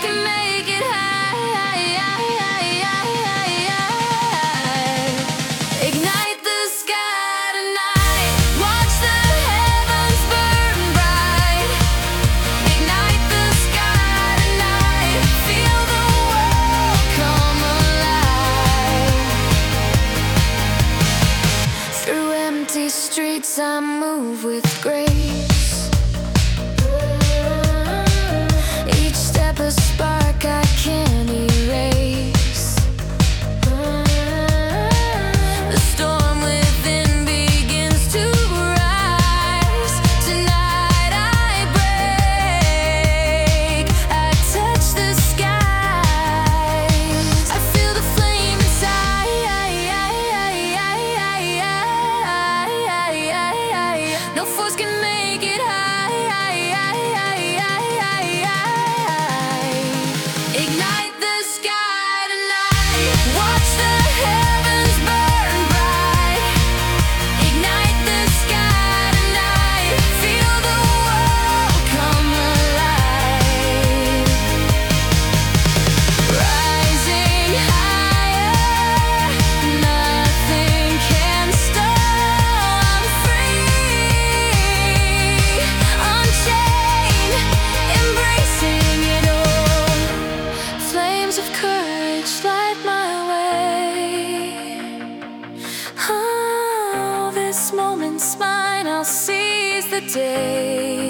can make it high. Ignite the sky tonight. Watch the heavens burn bright. Ignite the sky tonight. Feel the world come alive. Through empty streets I move with grace. Each step a spark I can't erase. The storm within begins to rise. Tonight I break. I touch the skies. I feel the flame inside. No force can make it high. Ignite the sky tonight. Watch the heavens burn bright. Ignite the sky tonight. Feel the world come alive. Rising higher, nothing can stop. Free, unchained, embracing it all. Flames of courage light my way. Oh, this moment's mine, I'll seize the day.